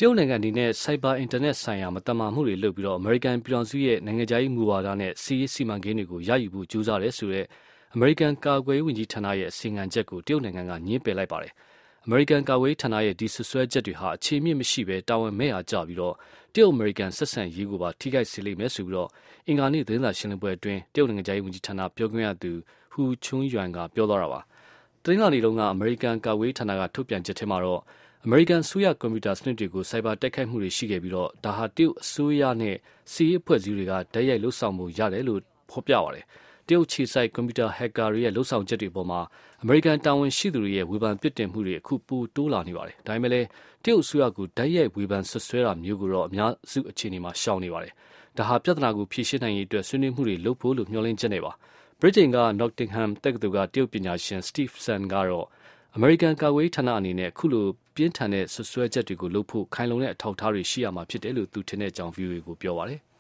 ရုတ်နိုင်ငံအနေနဲ့စိုက်ဘာအင်တာနက်ဆိုင်ရာမတမာမှုတွေလုပ်ပြီးအမေရိကန်ပြည်ထောင်စုရဲ့နိုင်ငံခြားရေးမူဝါဒနဲ့စီးရေးစီမံကိန်းတွေကိုရယူဖို့ကြိုးစားတယ်ဆိုတဲ့အမေရိကန်ကာကွယ်ရေးဝန်ကြီးဌာနရဲ့အစီအစဉ်ချက်ကိုတရုတ်နိုင်ငံကညှင်းပယ်လိုက်ပါတယ်။အမေရိကန်ကာကွယ်ရေးဌာနရဲ့ဒီဆွဆွဲချက်တွေဟာအခြေမြင့်မရှိဘဲတာဝန်မဲ့အားကျပြီးတရုတ်အမေရိကန်ဆက်ဆံရေးကိုပါထိခိုက်စေလိမ့်မယ်ဆိုပြီးအင်္ဂါနေ့သတင်းစာရှင်းလင်းပွဲအတွင်းတရုတ်နိုင်ငံခြားရေးဝန်ကြီးဌာနပြောခွင့်ရသူဟူချွန်းယွမ်ကပြောသွားတာပါ။သတင်းလာနေလုံးကအမေရိကန်ကာကွယ်ရေးဌာနကထုတ်ပြန်ချက်ထဲမှာတော့အမေရိကန်အစိုးရကွန်ပျူတာစနစ်တွေကိုစိုက်ဘာတိုက်ခိုက်မှုတွေရှိခဲ့ပြီးဒါဟာတရုတ်အစိုးရနဲ့စီးရေးအဖွဲ့အစည်းတွေကတိုက်ရိုက်လှုပ်ဆောင်မှုရတယ်လို့ဖော်ပြပါတယ်။တရုတ်ခြေစိုက်ကွန်ပျူတာဟက်ကာတွေရဲ့လှုပ်ဆောင်ချက်တွေပေါ်မှာအမေရိကန်တာဝန်ရှိသူတွေရဲ့ဝေဖန်ပြစ်တင်မှုတွေအခုပိုတိုးလာနေပါတယ်။ဒါပေမဲ့လည်းတရုတ်အစိုးရကတိုက်ရိုက်ဝေဖန်ဆွဆွဲတာမျိုးကိုတော့အများစုအခြေအနေမှာရှောင်နေပါတယ်။ဒါဟာပြဿနာကိုဖြေရှင်းနိုင်ရေးအတွက်ဆွေးနွေးမှုတွေလုပ်ဖို့လို့မျှော်လင့်ချက်နဲ့ပါ။ဗြိတိန်က Nottingham တက္ကသိုလ်ကတရုတ်ပညာရှင် Steve Sun ကတော့အမေရိကန်ကာကွယ်ရေးဌာနအနေနဲ့အခုလိုပြင်းထန်တဲ့ဆွဆွဲချက်တွေကိုလုပ်ဖို့ခိုင်လုံတဲ့အထောက်အထားတွေရှိရမှာဖြစ်တယ်လို့သူထင်တဲ့အကြောင်း VOA ကိုပြောပါတယ်။